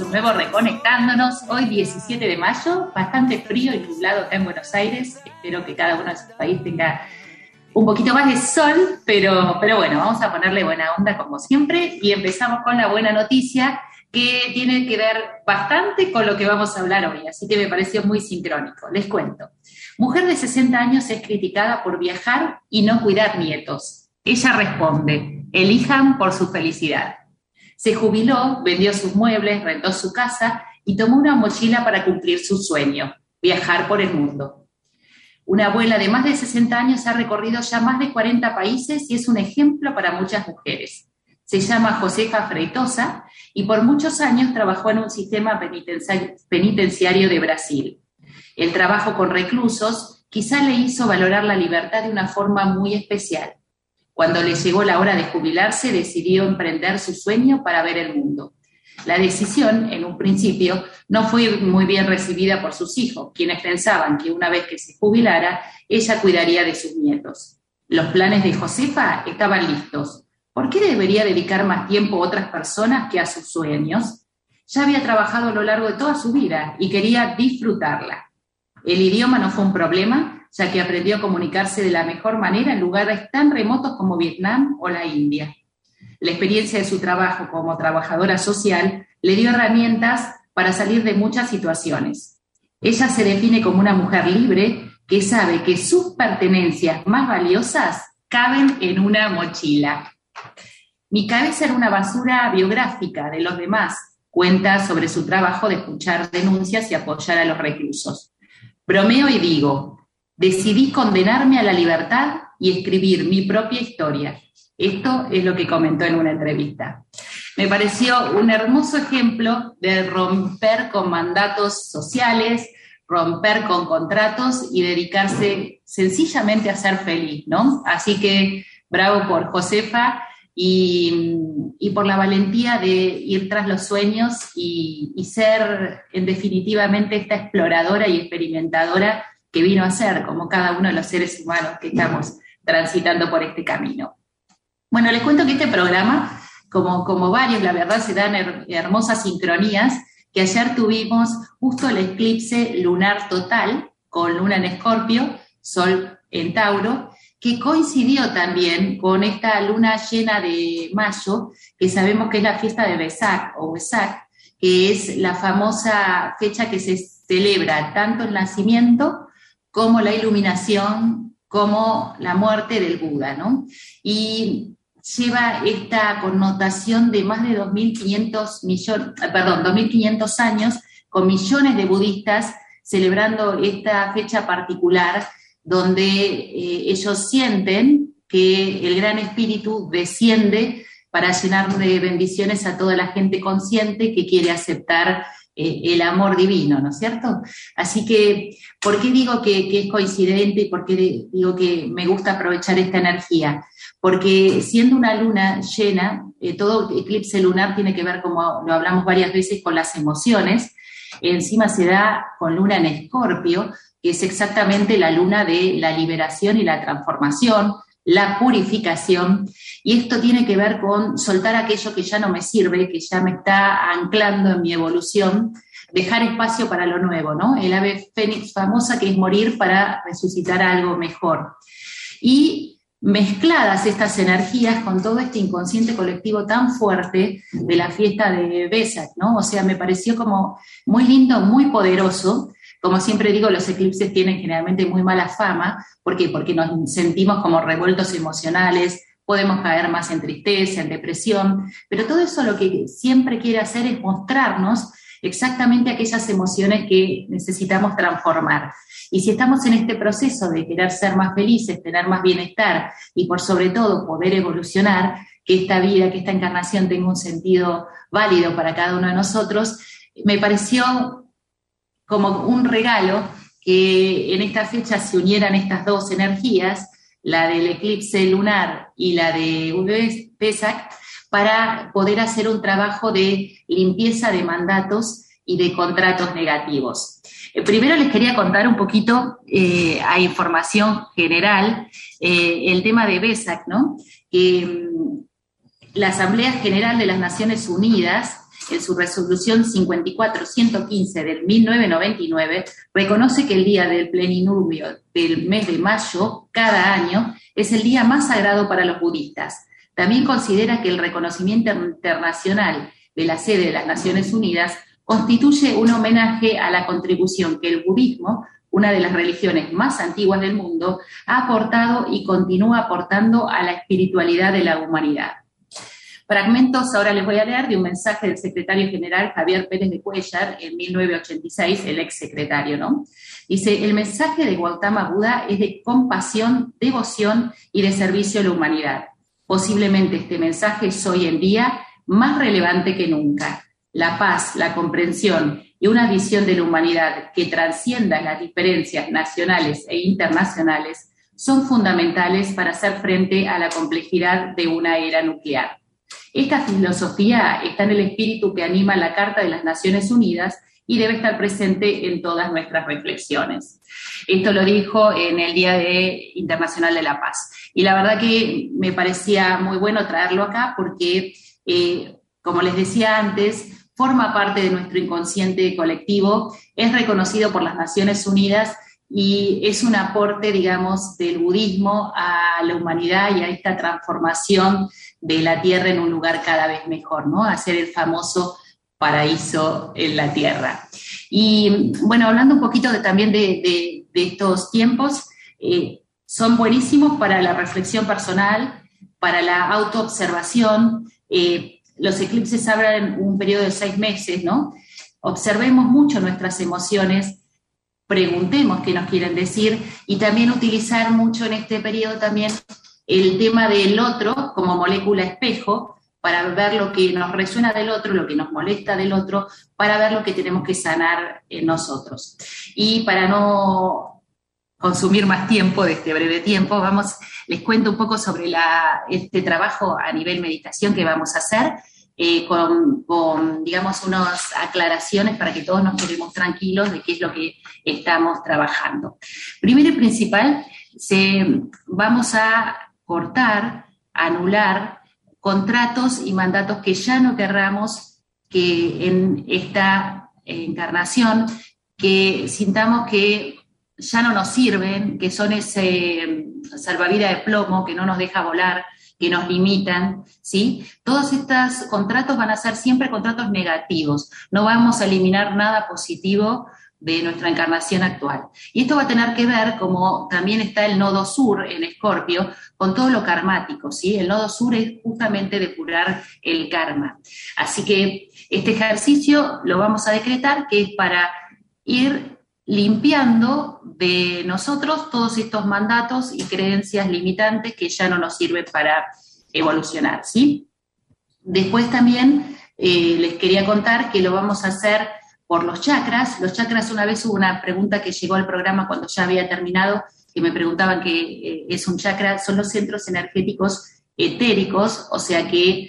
un nuevo Reconectándonos, hoy 17 de mayo, bastante frío y nublado acá en Buenos Aires. Espero que cada uno de sus países tenga un poquito más de sol, pero bueno, vamos a ponerle buena onda como siempre y empezamos con la buena noticia que tiene que ver bastante con lo que vamos a hablar hoy, así que me pareció muy sincrónico. Les cuento. Mujer de 60 años es criticada por viajar y no cuidar nietos. Ella responde, elijan por su felicidad. Se jubiló, vendió sus muebles, rentó su casa y tomó una mochila para cumplir su sueño, viajar por el mundo. Una abuela de más de 60 años ha recorrido ya más de 40 países y es un ejemplo para muchas mujeres. Se llama Josefa Freitosa y por muchos años trabajó en un sistema penitenciario de Brasil. El trabajo con reclusos quizá le hizo valorar la libertad de una forma muy especial. Cuando le llegó la hora de jubilarse, decidió emprender su sueño para ver el mundo. La decisión, en un principio, no fue muy bien recibida por sus hijos, quienes pensaban que una vez que se jubilara, ella cuidaría de sus nietos. Los planes de Josefa estaban listos. ¿Por qué debería dedicar más tiempo a otras personas que a sus sueños? Ya había trabajado a lo largo de toda su vida y quería disfrutarla. El idioma no fue un problema, ya que aprendió a comunicarse de la mejor manera en lugares tan remotos como Vietnam o la India. La experiencia de su trabajo como trabajadora social le dio herramientas para salir de muchas situaciones. Ella se define como una mujer libre que sabe que sus pertenencias más valiosas caben en una mochila. Mi cabeza era una basura biográfica de los demás. Cuenta sobre su trabajo de escuchar denuncias y apoyar a los reclusos. Bromeo y digo, decidí condenarme a la libertad y escribir mi propia historia. Esto es lo que comentó en una entrevista. Me pareció un hermoso ejemplo de romper con mandatos sociales, romper con contratos y dedicarse sencillamente a ser feliz, ¿no? Así que bravo por Josefa y por la valentía de ir tras los sueños y ser, en definitivamente, esta exploradora y experimentadora que vino a ser, como cada uno de los seres humanos que estamos transitando por este camino. Bueno, les cuento que este programa, como varios, la verdad, se dan hermosas sincronías, que ayer tuvimos justo el eclipse lunar total, con luna en Escorpio, sol en Tauro, que coincidió también con esta luna llena de mayo, que sabemos que es la fiesta de Vesak, o Wesak, que es la famosa fecha que se celebra tanto el nacimiento como la iluminación, como la muerte del Buda, ¿no? Y lleva esta connotación de más de 2.500 años, con millones de budistas celebrando esta fecha particular, donde ellos sienten que el Gran Espíritu desciende para llenar de bendiciones a toda la gente consciente que quiere aceptar el amor divino, ¿no es cierto? Así que, ¿por qué digo que es coincidente y por qué digo que me gusta aprovechar esta energía? Porque siendo una luna llena, todo eclipse lunar tiene que ver, como lo hablamos varias veces, con las emociones. Encima se da con luna en Escorpio, que es exactamente la luna de la liberación y la transformación, la purificación, y esto tiene que ver con soltar aquello que ya no me sirve, que ya me está anclando en mi evolución, dejar espacio para lo nuevo, ¿no? El ave fénix famosa, que es morir para resucitar algo mejor. Y mezcladas estas energías con todo este inconsciente colectivo tan fuerte de la fiesta de Vesak, ¿no? O sea, me pareció como muy lindo, muy poderoso. Como siempre digo, los eclipses tienen generalmente muy mala fama. ¿Por qué? Porque nos sentimos como revueltos emocionales, podemos caer más en tristeza, en depresión, pero todo eso lo que siempre quiere hacer es mostrarnos exactamente aquellas emociones que necesitamos transformar. Y si estamos en este proceso de querer ser más felices, tener más bienestar y por sobre todo poder evolucionar, que esta vida, que esta encarnación tenga un sentido válido para cada uno de nosotros, me pareció como un regalo que en esta fecha se unieran estas dos energías, la del eclipse lunar y la de Vesak, para poder hacer un trabajo de limpieza de mandatos y de contratos negativos. Primero les quería contar un poquito a información general el tema de Vesak, ¿no? La Asamblea General de las Naciones Unidas en su resolución 54-115 del 1999, reconoce que el día del plenilunio del mes de mayo, cada año, es el día más sagrado para los budistas. También considera que el reconocimiento internacional de la sede de las Naciones Unidas constituye un homenaje a la contribución que el budismo, una de las religiones más antiguas del mundo, ha aportado y continúa aportando a la espiritualidad de la humanidad. Fragmentos ahora les voy a leer de un mensaje del secretario general Javier Pérez de Cuéllar en 1986, el ex secretario, ¿no? Dice: el mensaje de Gautama Buda es de compasión, devoción y de servicio a la humanidad. Posiblemente este mensaje es hoy en día más relevante que nunca. La paz, la comprensión y una visión de la humanidad que trascienda las diferencias nacionales e internacionales son fundamentales para hacer frente a la complejidad de una era nuclear. Esta filosofía está en el espíritu que anima la Carta de las Naciones Unidas y debe estar presente en todas nuestras reflexiones. Esto lo dijo en el Día Internacional de la Paz. Y la verdad que me parecía muy bueno traerlo acá porque, como les decía antes, forma parte de nuestro inconsciente colectivo, es reconocido por las Naciones Unidas y es un aporte, digamos, del budismo a la humanidad y a esta transformación de la Tierra en un lugar cada vez mejor, ¿no? A ser el famoso paraíso en la Tierra. Y bueno, hablando un poquito también de estos tiempos, son buenísimos para la reflexión personal, para la autoobservación. Los eclipses abren un periodo de 6 meses, ¿no? Observemos mucho nuestras emociones, preguntemos qué nos quieren decir y también utilizar mucho en este periodo también el tema del otro como molécula espejo para ver lo que nos resuena del otro, lo que nos molesta del otro, para ver lo que tenemos que sanar en nosotros. Y para no consumir más tiempo de este breve tiempo, les cuento un poco sobre este trabajo a nivel meditación que vamos a hacer, con, digamos, unas aclaraciones para que todos nos quedemos tranquilos de qué es lo que estamos trabajando. Primero y principal, vamos a cortar, anular contratos y mandatos que ya no querramos que en esta encarnación, que sintamos que ya no nos sirven, que son ese salvavidas de plomo que no nos deja volar, que nos limitan, ¿sí? Todos estos contratos van a ser siempre contratos negativos, no vamos a eliminar nada positivo de nuestra encarnación actual. Y esto va a tener que ver, como también está el nodo sur en Escorpio, con todo lo karmático, ¿sí? El nodo sur es justamente depurar el karma. Así que este ejercicio lo vamos a decretar, que es para ir limpiando de nosotros todos estos mandatos y creencias limitantes que ya no nos sirven para evolucionar, ¿sí? Después también les quería contar que lo vamos a hacer por los chakras. Los chakras, una vez hubo una pregunta que llegó al programa cuando ya había terminado, que me preguntaban qué es un chakra. Son los centros energéticos etéricos, o sea que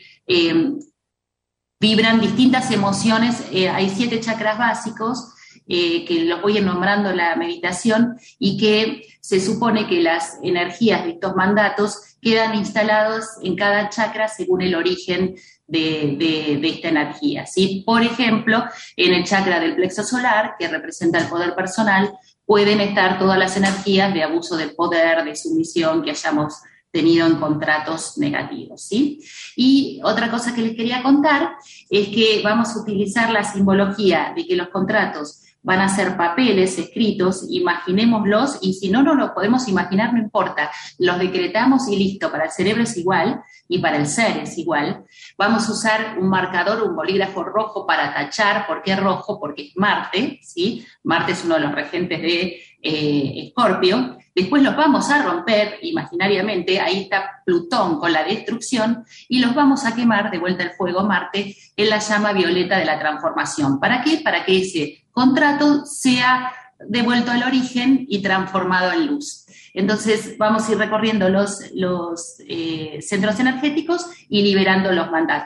vibran distintas emociones. Hay 7 chakras básicos, que los voy a ir nombrando en la meditación, y que se supone que las energías de estos mandatos quedan instalados en cada chakra según el origen de esta energía, ¿sí? Por ejemplo, en el chakra del plexo solar, que representa el poder personal, pueden estar todas las energías de abuso del poder, de sumisión que hayamos tenido en contratos negativos, ¿sí? Y otra cosa que les quería contar es que vamos a utilizar la simbología de que los contratos van a ser papeles escritos, imaginémoslos, y si no los podemos imaginar, no importa, los decretamos y listo. Para el cerebro es igual y para el ser es igual. Vamos a usar un marcador, un bolígrafo rojo para tachar. ¿Por qué rojo? Porque es Marte, ¿sí? Marte es uno de los regentes de Escorpio. Después los vamos a romper imaginariamente, ahí está Plutón con la destrucción, y los vamos a quemar de vuelta al fuego Marte en la llama violeta de la transformación. ¿Para qué? Para que ese contrato sea devuelto al origen y transformado en luz. Entonces vamos a ir recorriendo los centros energéticos y liberando los mandatos.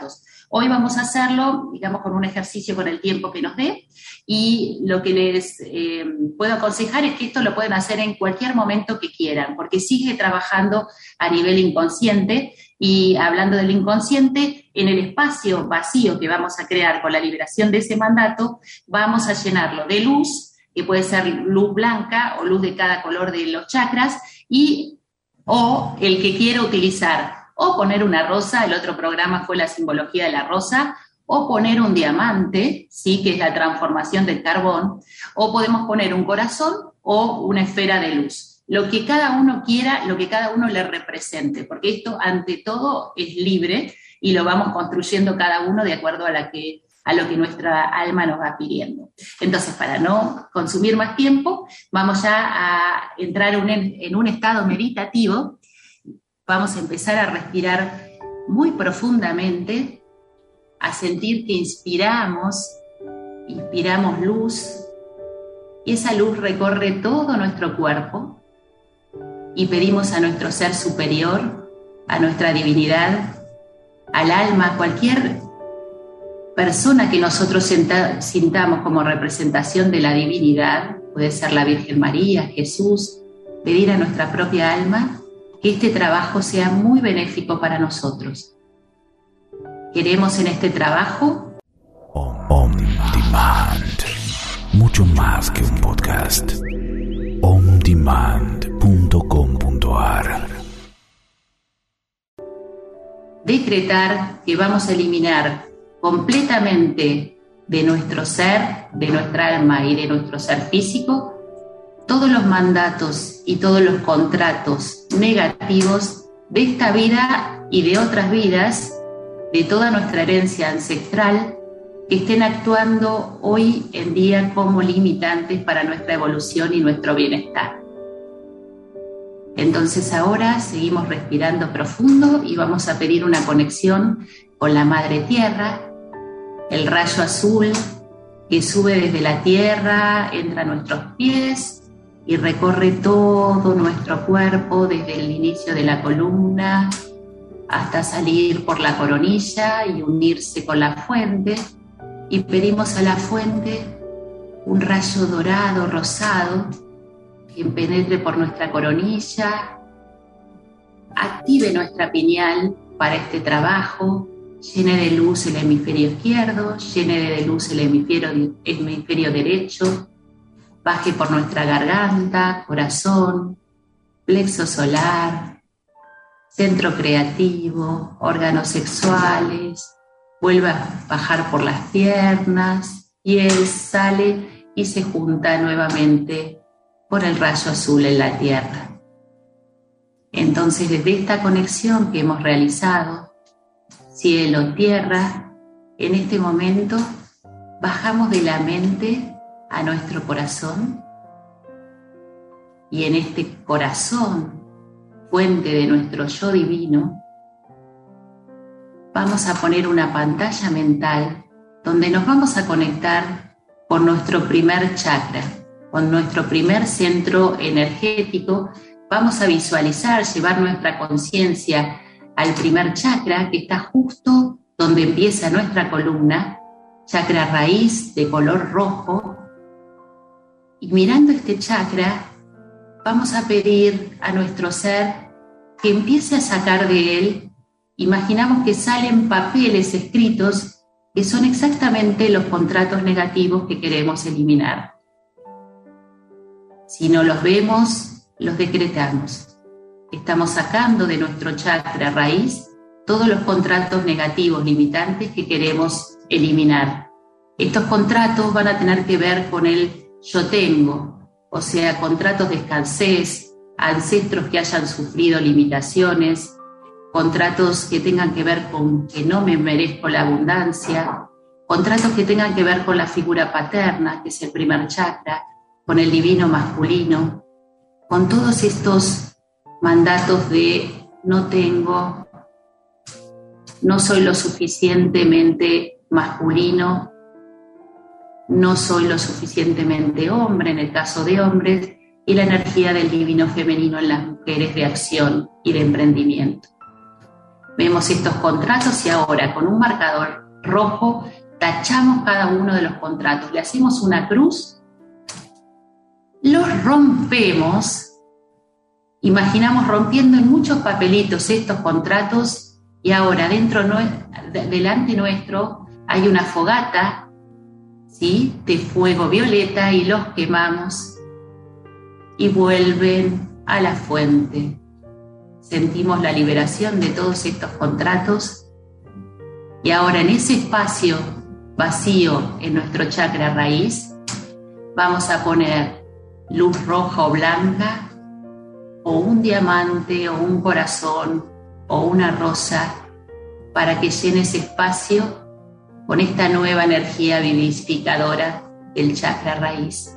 Hoy vamos a hacerlo, digamos, con un ejercicio con el tiempo que nos dé, y lo que les puedo aconsejar es que esto lo pueden hacer en cualquier momento que quieran, porque sigue trabajando a nivel inconsciente. Y hablando del inconsciente, en el espacio vacío que vamos a crear con la liberación de ese mandato, vamos a llenarlo de luz, que puede ser luz blanca o luz de cada color de los chakras, o el que quiera utilizar, o poner una rosa. El otro programa fue la simbología de la rosa, o poner un diamante, ¿sí?, que es la transformación del carbón, o podemos poner un corazón o una esfera de luz. Lo que cada uno quiera, lo que cada uno le represente, porque esto ante todo es libre y lo vamos construyendo cada uno de acuerdo a lo que nuestra alma nos va pidiendo. Entonces, para no consumir más tiempo, vamos ya a entrar en un estado meditativo. Vamos a empezar a respirar muy profundamente, a sentir que inspiramos luz, y esa luz recorre todo nuestro cuerpo, y pedimos a nuestro ser superior, a nuestra divinidad, al alma, a cualquier persona que nosotros sintamos como representación de la divinidad, puede ser la Virgen María, Jesús, pedir a nuestra propia alma que este trabajo sea muy benéfico para nosotros. Queremos en este trabajo On Demand, mucho más que un podcast. ondemand.com.ar. decretar que vamos a eliminar completamente de nuestro ser, de nuestra alma y de nuestro ser físico, todos los mandatos y todos los contratos negativos de esta vida y de otras vidas, de toda nuestra herencia ancestral, que estén actuando hoy en día como limitantes para nuestra evolución y nuestro bienestar. Entonces ahora seguimos respirando profundo y vamos a pedir una conexión con la Madre Tierra, el rayo azul que sube desde la tierra, entra a nuestros pies y recorre todo nuestro cuerpo desde el inicio de la columna hasta salir por la coronilla y unirse con la fuente. Y pedimos a la fuente un rayo dorado, rosado, que penetre por nuestra coronilla, active nuestra pineal para este trabajo, llene de luz el hemisferio izquierdo, llene de luz el hemisferio derecho, baje por nuestra garganta, corazón, plexo solar, centro creativo, órganos sexuales, vuelve a bajar por las piernas y él sale y se junta nuevamente con el rayo azul en la tierra. Entonces, desde esta conexión que hemos realizado, cielo-tierra, en este momento bajamos de la mente a nuestro corazón, y en este corazón, fuente de nuestro yo divino, vamos a poner una pantalla mental donde nos vamos a conectar con nuestro primer chakra, con nuestro primer centro energético. Vamos a visualizar, llevar nuestra conciencia al primer chakra, que está justo donde empieza nuestra columna, chakra raíz de color rojo. Y mirando este chakra, vamos a pedir a nuestro ser que empiece a sacar de él. Imaginamos que salen papeles escritos que son exactamente los contratos negativos que queremos eliminar. Si no los vemos, los decretamos. Estamos sacando de nuestro chakra raíz todos los contratos negativos limitantes que queremos eliminar. Estos contratos van a tener que ver con el yo tengo, o sea, contratos de escasez, ancestros que hayan sufrido limitaciones, contratos que tengan que ver con que no me merezco la abundancia, contratos que tengan que ver con la figura paterna, que es el primer chakra, con el divino masculino, con todos estos mandatos de no tengo, no soy lo suficientemente masculino, no soy lo suficientemente hombre en el caso de hombres, y la energía del divino femenino en las mujeres de acción y de emprendimiento. Vemos estos contratos y ahora con un marcador rojo tachamos cada uno de los contratos, le hacemos una cruz, los rompemos, imaginamos rompiendo en muchos papelitos estos contratos y ahora delante nuestro hay una fogata, ¿sí?, de fuego violeta y los quemamos y vuelven a la fuente. Sentimos la liberación de todos estos contratos y ahora en ese espacio vacío en nuestro chakra raíz vamos a poner luz roja o blanca o un diamante o un corazón o una rosa para que llene ese espacio con esta nueva energía vivificadora del chakra raíz.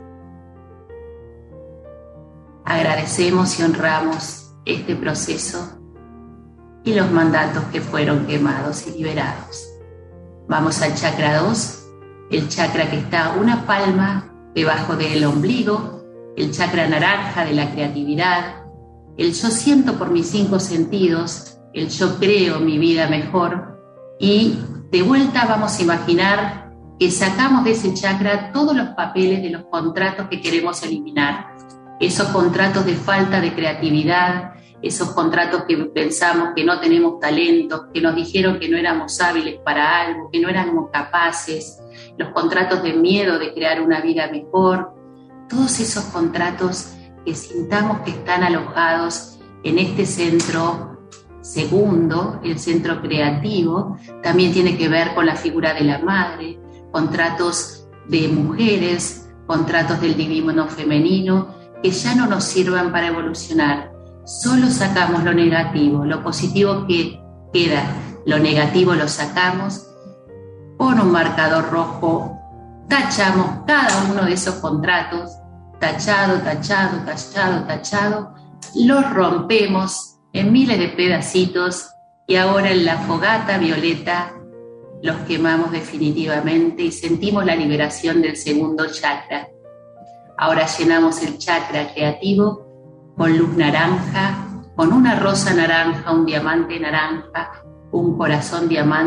Agradecemos y honramos este proceso y los mandatos que fueron quemados y liberados. Vamos al chakra 2, el chakra que está una palma debajo del ombligo, el chakra naranja de la creatividad, el yo siento por mis 5 sentidos, el yo creo mi vida mejor y de vuelta vamos a imaginar que sacamos de ese chakra todos los papeles de los contratos que queremos eliminar. Esos contratos de falta de creatividad, esos contratos que pensamos que no tenemos talento, que nos dijeron que no éramos hábiles para algo, que no éramos capaces, los contratos de miedo de crear una vida mejor, todos esos contratos que sintamos que están alojados en este centro segundo, el centro creativo, también tiene que ver con la figura de la madre, contratos de mujeres, contratos del divino femenino, que ya no nos sirvan para evolucionar. Solo sacamos lo negativo, lo positivo que queda, lo negativo lo sacamos, con un marcador rojo tachamos cada uno de esos contratos, tachado, tachado, tachado, tachado, los rompemos en miles de pedacitos y ahora en la fogata violeta los quemamos definitivamente y sentimos la liberación del segundo chakra. Ahora llenamos el chakra creativo con luz naranja, con una rosa naranja, un diamante naranja, un corazón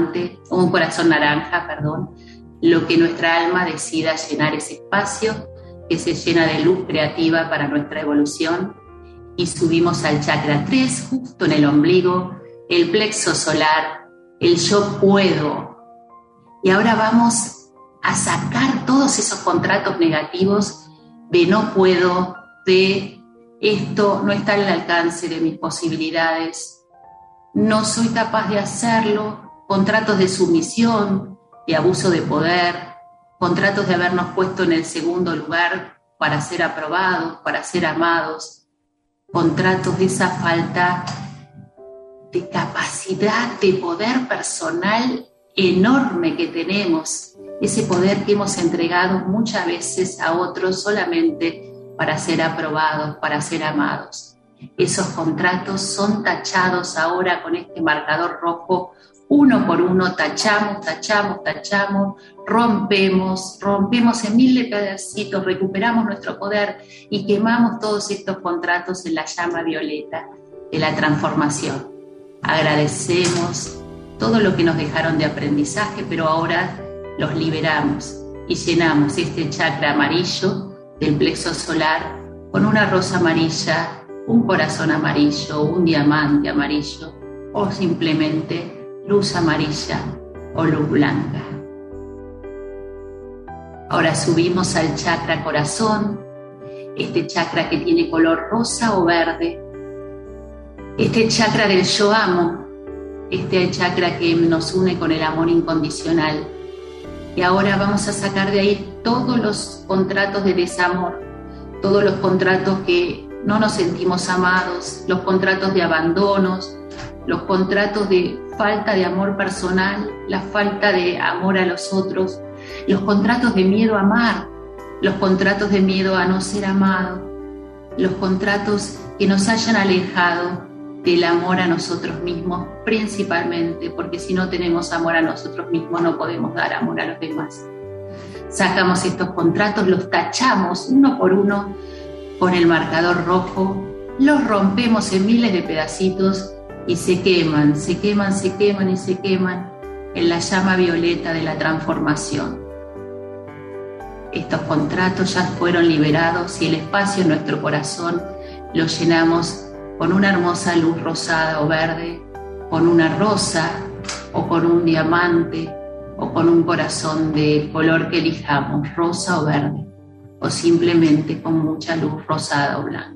naranja, lo que nuestra alma decida llenar ese espacio que se llena de luz creativa para nuestra evolución y subimos al chakra 3, justo en el ombligo, el plexo solar, el yo puedo. Y ahora vamos a sacar todos esos contratos negativos de no puedo, de esto no está al alcance de mis posibilidades, no soy capaz de hacerlo, contratos de sumisión, de abuso de poder, contratos de habernos puesto en el segundo lugar para ser aprobados, para ser amados, contratos de esa falta de capacidad de poder personal enorme que tenemos, ese poder que hemos entregado muchas veces a otros solamente para ser aprobados, para ser amados. Esos contratos son tachados ahora con este marcador rojo, uno por uno, tachamos, tachamos, tachamos, rompemos en mil de pedacitos, recuperamos nuestro poder y quemamos todos estos contratos en la llama violeta de la transformación. Agradecemos todo lo que nos dejaron de aprendizaje, pero ahora los liberamos y llenamos este chakra amarillo del plexo solar con una rosa amarilla, un corazón amarillo, un diamante amarillo o simplemente luz amarilla o luz blanca. Ahora subimos al chakra corazón, este chakra que tiene color rosa o verde, este chakra del yo amo, este chakra que nos une con el amor incondicional. Y ahora vamos a sacar de ahí todos los contratos de desamor, todos los contratos que no nos sentimos amados, los contratos de abandonos, los contratos de falta de amor personal, la falta de amor a los otros, los contratos de miedo a amar, los contratos de miedo a no ser amado, los contratos que nos hayan alejado del amor a nosotros mismos, principalmente, porque si no tenemos amor a nosotros mismos no podemos dar amor a los demás. Sacamos estos contratos, los tachamos uno por uno con el marcador rojo, los rompemos en miles de pedacitos y se queman, se queman, se queman y se queman en la llama violeta de la transformación. Estos contratos ya fueron liberados y el espacio en nuestro corazón lo llenamos con una hermosa luz rosada o verde, con una rosa o con un diamante o con un corazón de color que elijamos, rosa o verde, o simplemente con mucha luz rosada o blanca.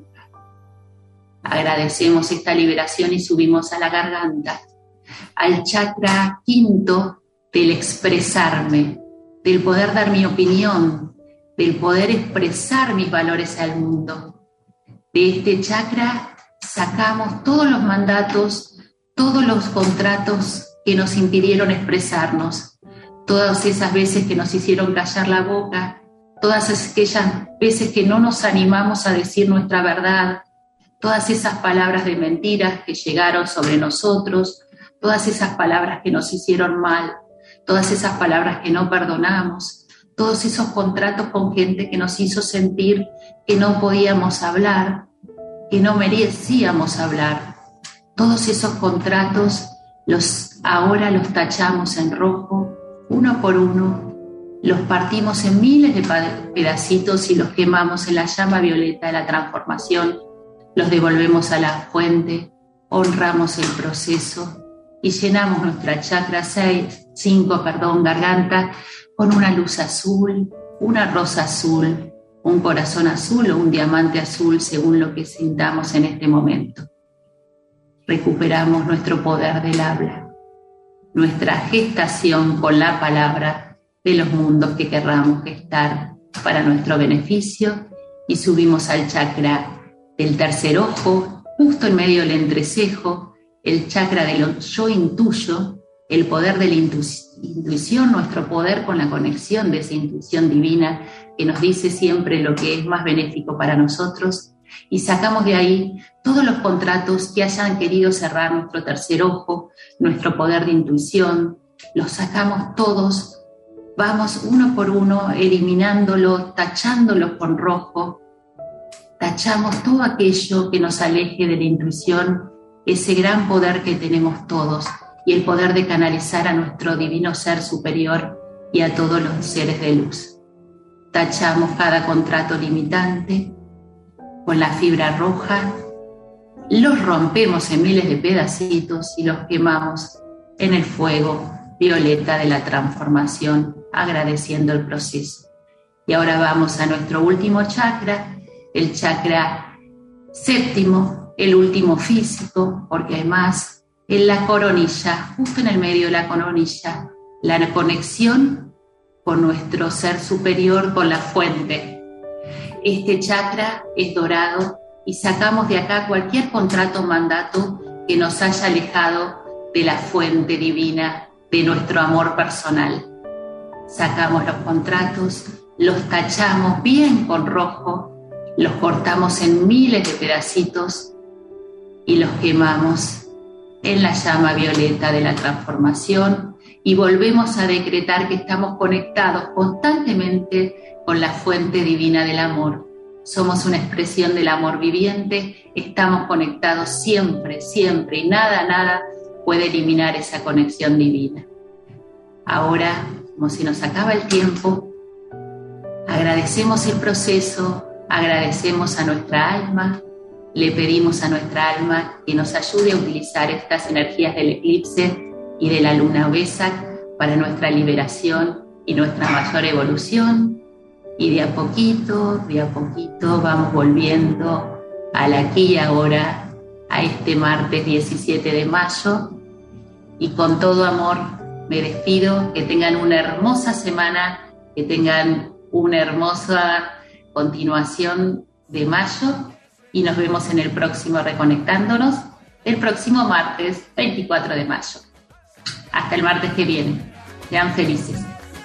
Agradecemos esta liberación y subimos a la garganta, al chakra quinto del expresarme, del poder dar mi opinión, del poder expresar mis valores al mundo. De este chakra sacamos todos los mandatos, todos los contratos que nos impidieron expresarnos, todas esas veces que nos hicieron callar la boca, todas aquellas veces que no nos animamos a decir nuestra verdad, todas esas palabras de mentiras que llegaron sobre nosotros, todas esas palabras que nos hicieron mal, todas esas palabras que no perdonamos, todos esos contratos con gente que nos hizo sentir que no podíamos hablar, que no merecíamos hablar. Todos esos contratos ahora los tachamos en rojo, uno por uno, los partimos en miles de pedacitos y los quemamos en la llama violeta de la transformación, los devolvemos a la fuente, honramos el proceso y llenamos nuestra chakra 5, garganta, con una luz azul, una rosa azul, un corazón azul o un diamante azul, según lo que sintamos en este momento. Recuperamos nuestro poder del habla, nuestra gestación con la palabra de los mundos que querramos gestar para nuestro beneficio y subimos al chakra del tercer ojo, justo en medio del entrecejo, el chakra del yo intuyo, el poder de la intuición, nuestro poder con la conexión de esa intuición divina que nos dice siempre lo que es más benéfico para nosotros, y sacamos de ahí todos los contratos que hayan querido cerrar nuestro tercer ojo, nuestro poder de intuición, los sacamos todos, vamos uno por uno eliminándolos, tachándolos con rojo, tachamos todo aquello que nos aleje de la intuición, ese gran poder que tenemos todos y el poder de canalizar a nuestro divino ser superior y a todos los seres de luz. Tachamos cada contrato limitante con la fibra roja, los rompemos en miles de pedacitos y los quemamos en el fuego violeta de la transformación, agradeciendo el proceso. Y ahora vamos a nuestro último chakra, el chakra séptimo, el último físico, porque además en la coronilla, justo en el medio de la coronilla, la conexión con nuestro ser superior, con la fuente. Este chakra es dorado y sacamos de acá cualquier contrato o mandato que nos haya alejado de la fuente divina, de nuestro amor personal. Sacamos los contratos, los tachamos bien con rojo, los cortamos en miles de pedacitos y los quemamos en la llama violeta de la transformación y volvemos a decretar que estamos conectados constantemente con la fuente divina del amor. Somos una expresión del amor viviente, estamos conectados siempre, siempre, y nada puede eliminar esa conexión divina. Ahora, como si nos acaba el tiempo, agradecemos el proceso, agradecemos a nuestra alma, le pedimos a nuestra alma que nos ayude a utilizar estas energías del eclipse y de la luna Vesak para nuestra liberación y nuestra mayor evolución. Y de a poquito vamos volviendo al aquí y ahora, a este martes 17 de mayo. Y con todo amor me despido, que tengan una hermosa semana, que tengan una hermosa continuación de mayo y nos vemos en el próximo Reconectándonos, el próximo martes 24 de mayo. Hasta el martes que viene. Sean felices.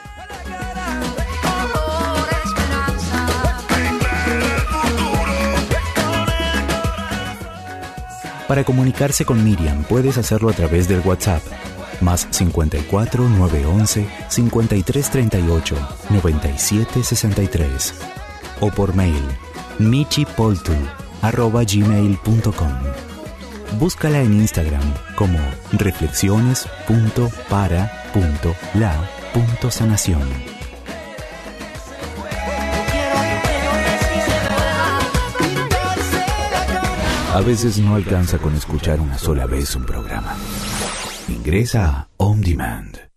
Para comunicarse con Miriam puedes hacerlo a través del WhatsApp más 54 911 5338 9763 o por mail michipoltu@gmail.com. Búscala en Instagram como reflexiones.para.la.sanación. A veces no alcanza con escuchar una sola vez un programa. Ingresa a On Demand.